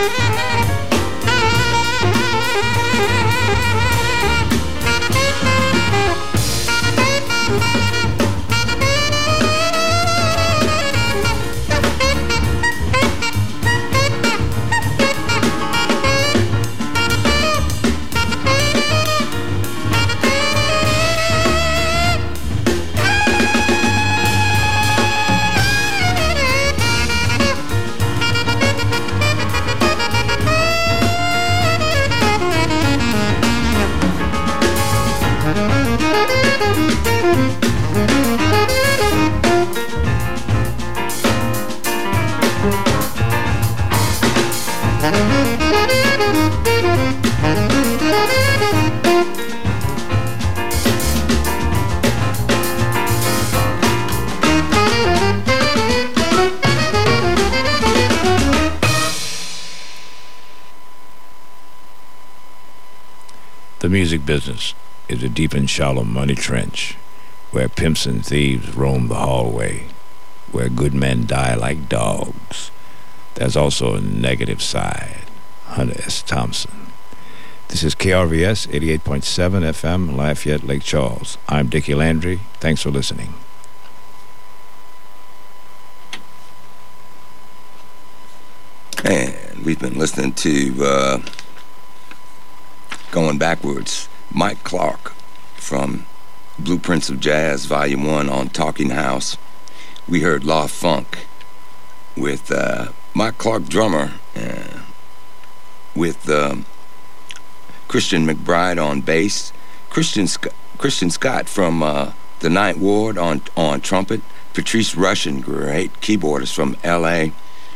The music business is a deep and shallow money trench where pimps and thieves roam the hallway, where good men die like dogs. There's also a negative side. Hunter S. Thompson. This is KRVS 88.7 FM, Lafayette, Lake Charles. I'm Dickie Landry. Thanks for listening. And we've been listening to going backwards, Mike Clark from Blueprints of Jazz, Volume 1 on Talking House. We heard La Funk with Mike Clark, drummer, with Christian McBride on bass, Christian Scott from the Ninth Ward on trumpet, Patrice Rushen, great keyboardist from L.A.,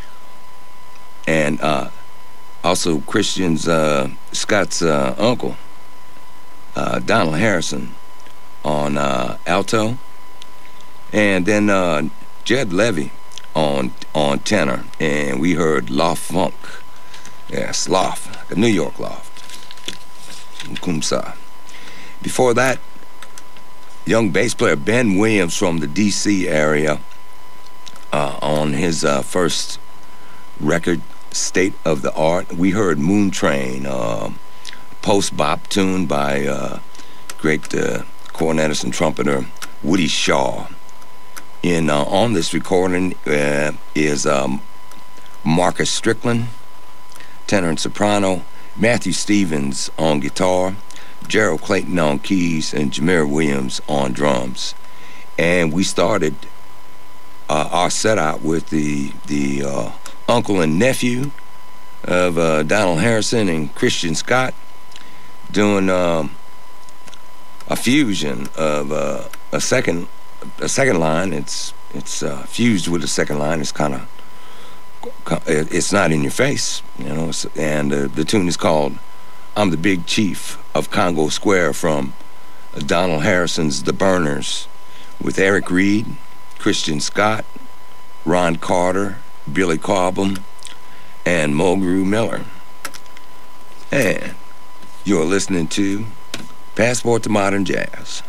and also Scott's uncle, Donald Harrison, on alto, and then Jed Levy on tenor, and we heard La Funk. Yes, Loft, the New York Loft. Kumsa. Before that, young bass player Ben Williams from the D.C. area on his first record, State of the Art. We heard Moon Train, post-bop tune by great cornetist and trumpeter Woody Shaw. On this recording is Marcus Strickland, tenor and soprano, Matthew Stevens on guitar, Gerald Clayton on keys, and Jameer Williams on drums. And we started our set out with the uncle and nephew of Donald Harrison and Christian Scott doing a fusion of a second line. It's fused with the second line. It's kind of, it's not in your face, you know. And the tune is called "I'm the Big Chief of Congo Square" from Donald Harrison's The Burners, with Eric Reed, Christian Scott, Ron Carter, Billy Cobham, and Mulgrew Miller. And you're listening to Passport to Modern Jazz.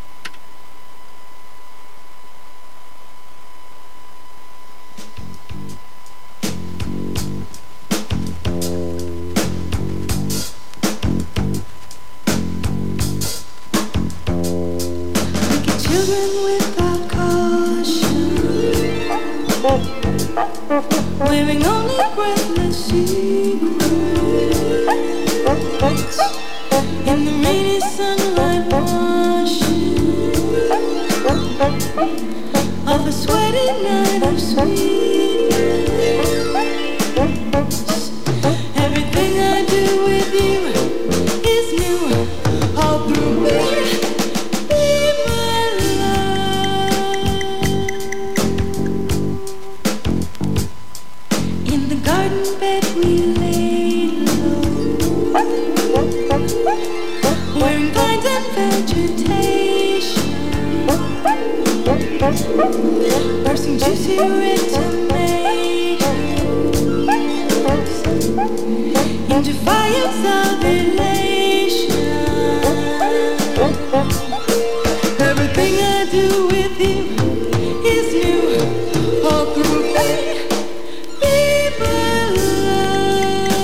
Wearing only breathless secrets in the rainy sunlight washing of a sweaty night of sweetness. Everything I do with you is new, all through me. Wearing vines and vegetation, nursing juicy red tomatoes into fires of elation. Everything I do with you is new, all through me. Be my love.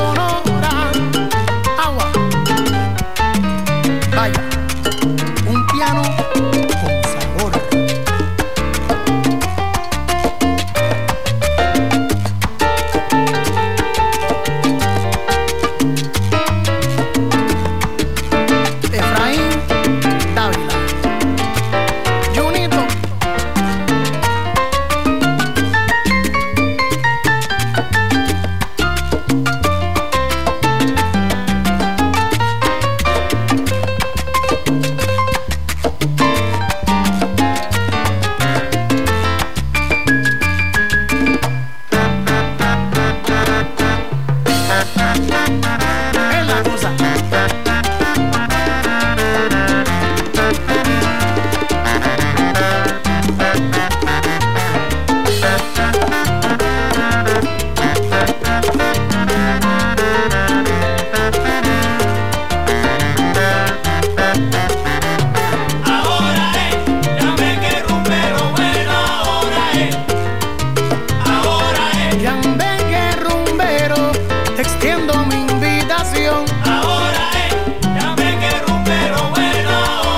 sonora. Agua. Vaya, un piano con sabor. Efraín Dávila. Junito. Es la cosa. Ahora llame que rumbero bueno, ahora Yambeque rumbero, te extiendo mi invitación. llame que rumbero bueno,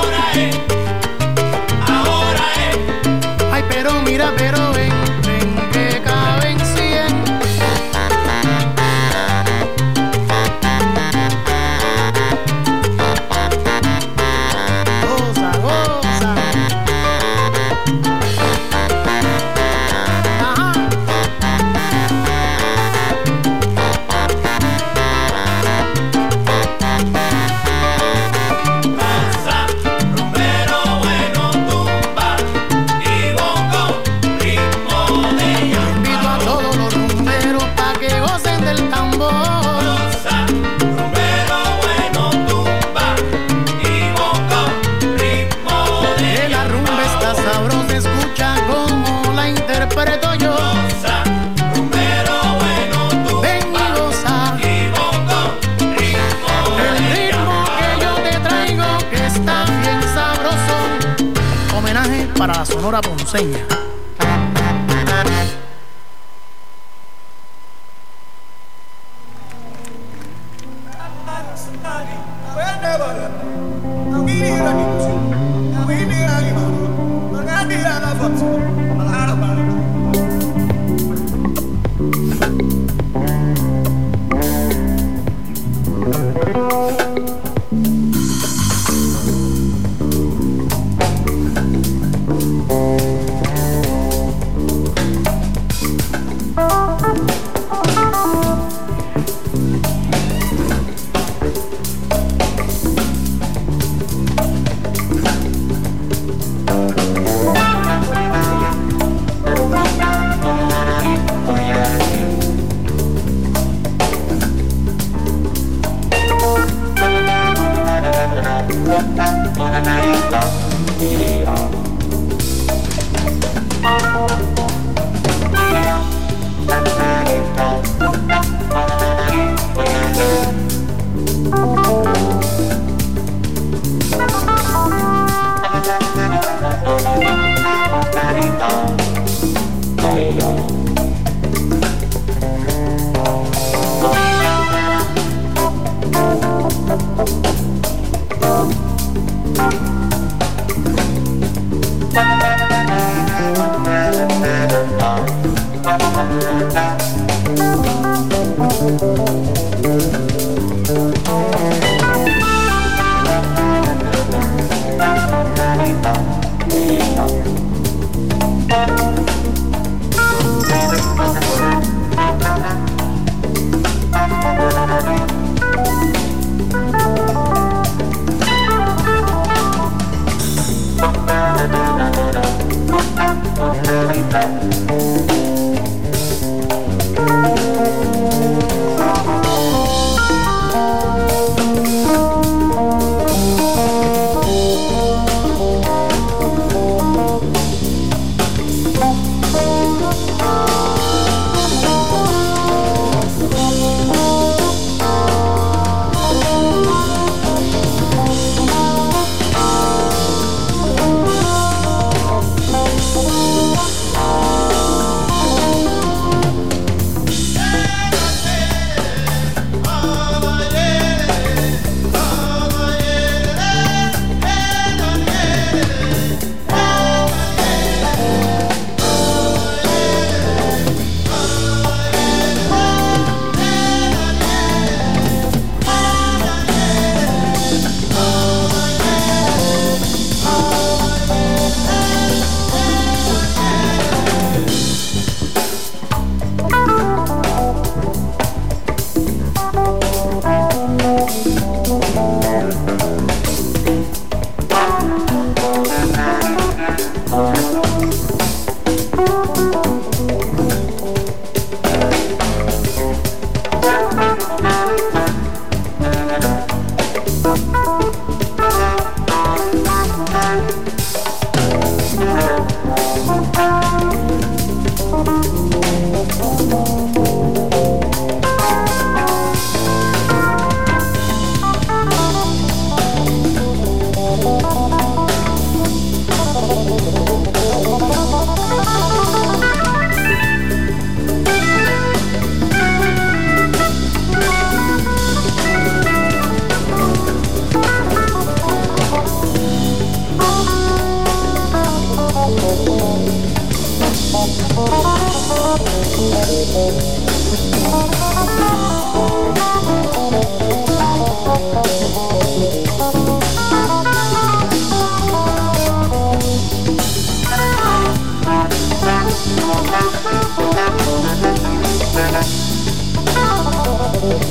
ahora Ay, pero mira, pero ven que caben 100. Goza, goza. Ajá. Danza, rumbero bueno, tumba y bongo, ritmo de llama. Invito a todos los rumberos pa' que gocen del tambor. Danza, rumbero bueno, tumba y bongo, ritmo de Que la rumba está sabrosa, escucha como la interpreto yo. danza, rumbero bueno, Ven tumba y goza y bongo, ritmo el de ritmo que yo te traigo, que está bien sabroso. Homenaje para la Sonora Ponceña.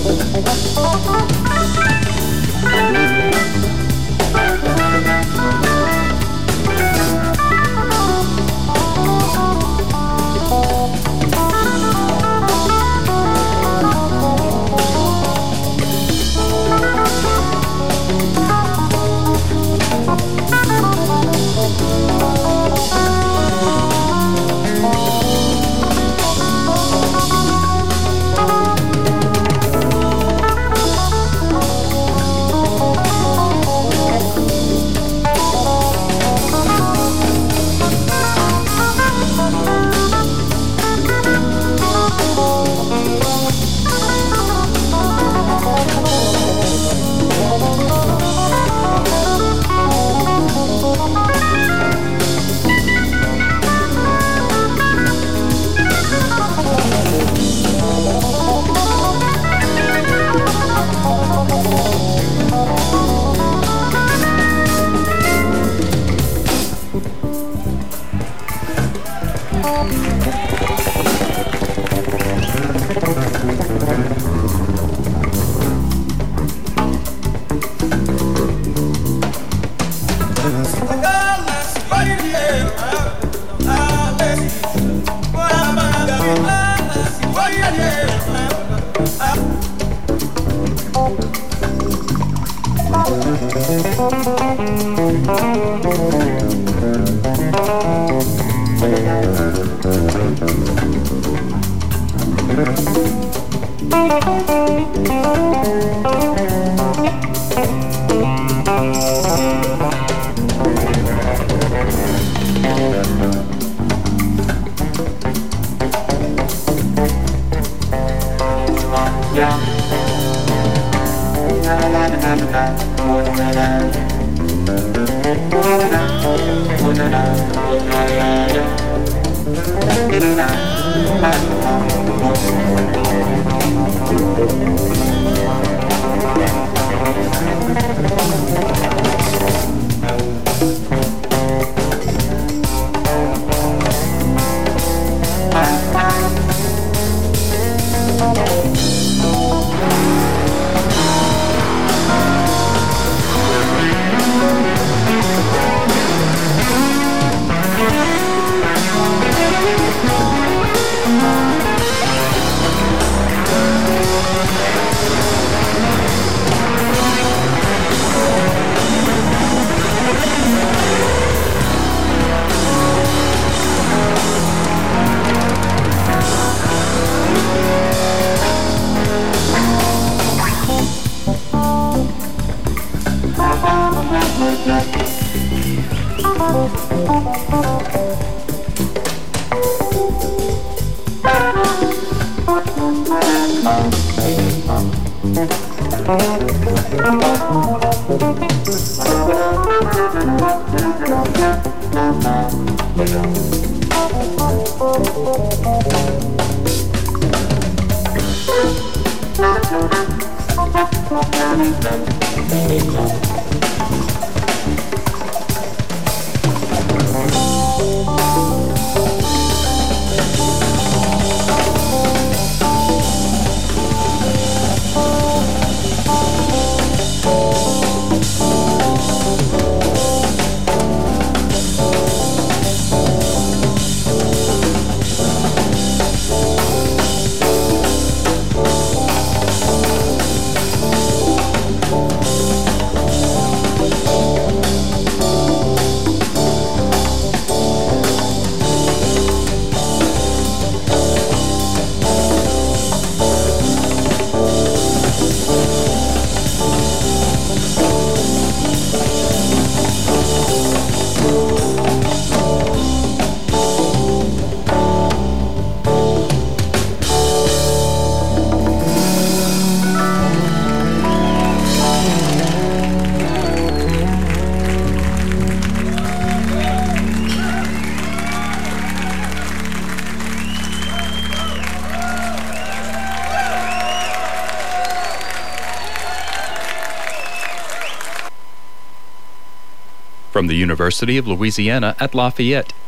From the University of Louisiana at Lafayette,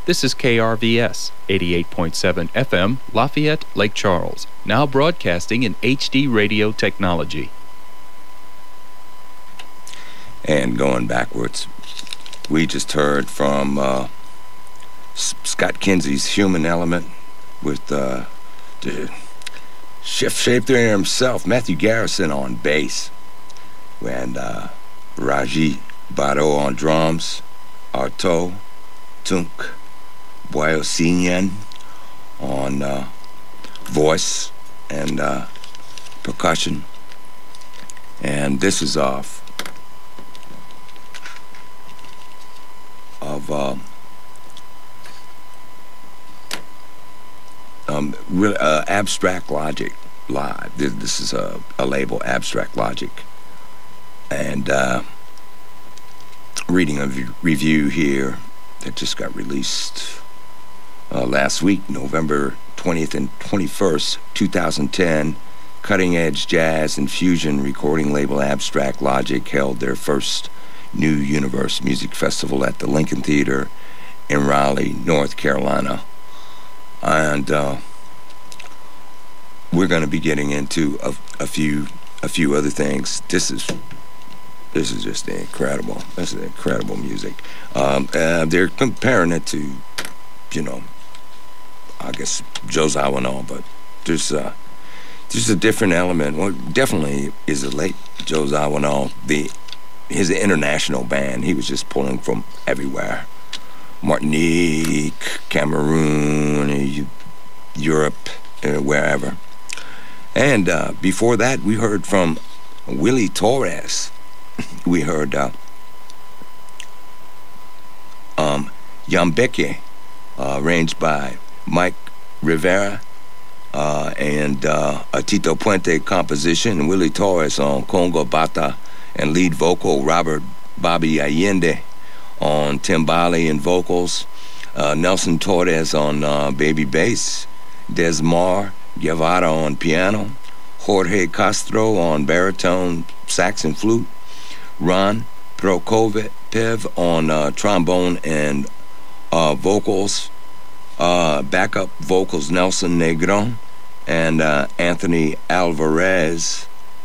This is KRVS 88.7 FM, Lafayette, Lake Charles, now broadcasting in HD radio technology. And going backwards, we just heard from Scott Kinsey's Human Element with the shift shaped there himself, Matthew Garrison on bass, and Raji Bado on drums, Arto Tunk Boyosinyan on voice and percussion. And this is off of Abstract Logic Live. This is a label, Abstract Logic. And reading a review here that just got released last week, November 20th and 21st, 2010. Cutting Edge Jazz and Fusion recording label Abstract Logic held their first New Universe Music Festival at the Lincoln Theater in Raleigh, North Carolina. And we're going to be getting into a few other things. This is just incredible. This is incredible music. They're comparing it to, I guess Joe Zawinul, but there's a different element. Well, definitely is a late Joe Zawinul. His international band, he was just pulling from everywhere. Martinique, Cameroon, Europe, wherever. And before that, we heard from Willie Torres. We heard Yambeke, arranged by Mike Rivera, and a Tito Puente composition. Willie Torres on conga bata and lead vocal. Robert Bobby Allende on timbale and vocals. Nelson Torres on baby bass. Desmar Guevara on piano. Jorge Castro on baritone, sax and flute. Ron Prokopiev on trombone and vocals. Backup vocals, Nelson Negron and Anthony Alvarez.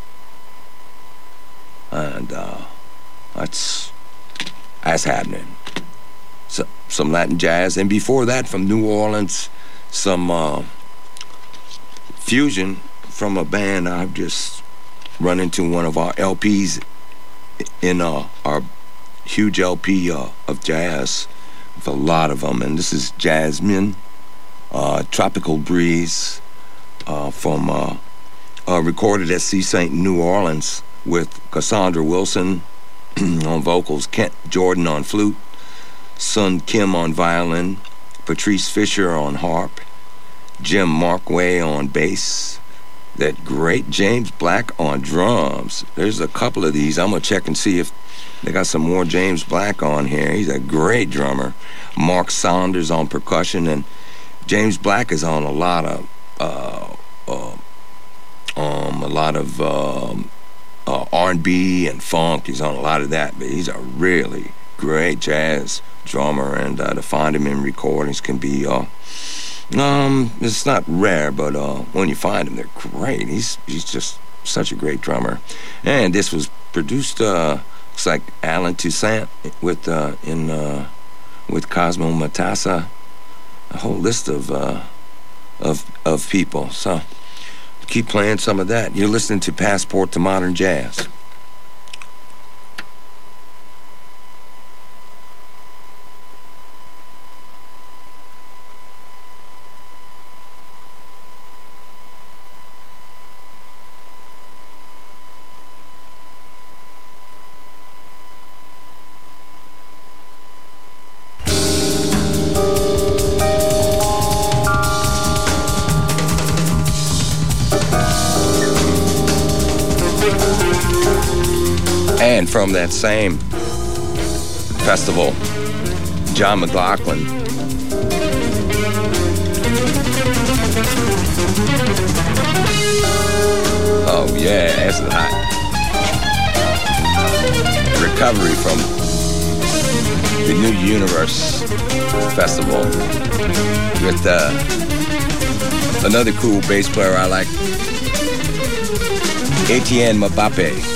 And that's happening. So, some Latin jazz. And before that, from New Orleans, some fusion from a band I've just run into one of our LPs in our huge LP of jazz, with a lot of them. And this is Jasmine, Tropical Breeze, from recorded at C. St. New Orleans with Cassandra Wilson on vocals, Kent Jordan on flute, Sun Kim on violin, Patrice Fisher on harp, Jim Markway on bass, that great James Black on drums. There's a couple of these. I'm going to check and see if they got some more James Black on here. He's a great drummer. Mark Saunders on percussion, and James Black is on a lot of R&B and funk. He's on a lot of that, but he's a really great jazz drummer, and to find him in recordings can be it's not rare, but when you find them, they're great. He's just such a great drummer. And this was produced looks like Alan Toussaint with Cosmo Matassa, a whole list of people. So keep playing some of that. You're listening to Passport to Modern Jazz. And from that same festival, John McLaughlin. Oh yeah, this is hot. Recovery from the New Universe Festival with another cool bass player I like, Etienne Mbappe.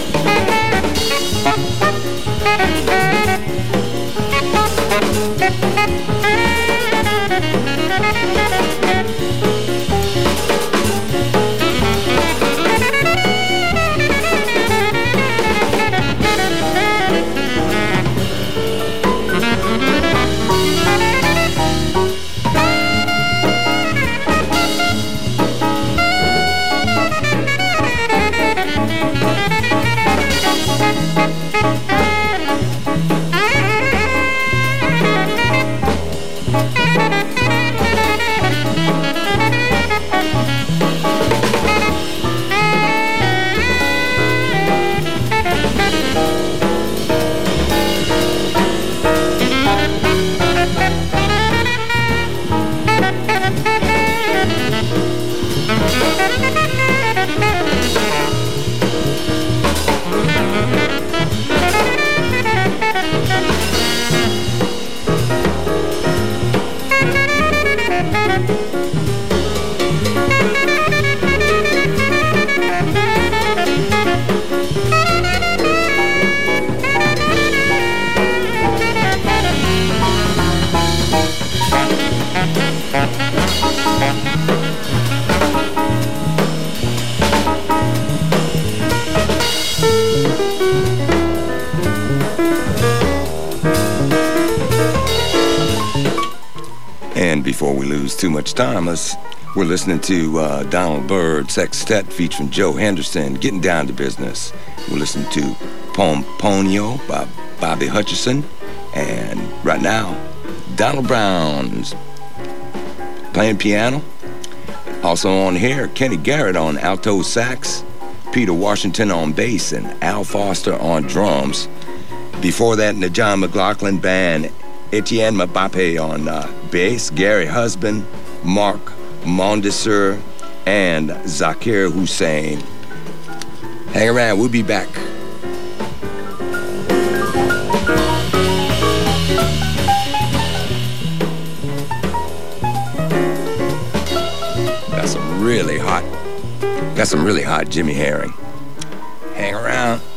And before we lose too much time, we're listening to Donald Byrd Sextet featuring Joe Henderson, Getting Down to Business. We're listening to Pomponio by Bobby Hutcherson. And right now, Donald Brown's playing piano. Also on here, Kenny Garrett on alto sax, Peter Washington on bass, and Al Foster on drums. Before that, in the John McLaughlin Band, Etienne Mbappe on bass, Gary Husband, Mark Mondesir, and Zakir Hussein. Hang around, we'll be back. Got some really hot Jimmy Herring. Hang around.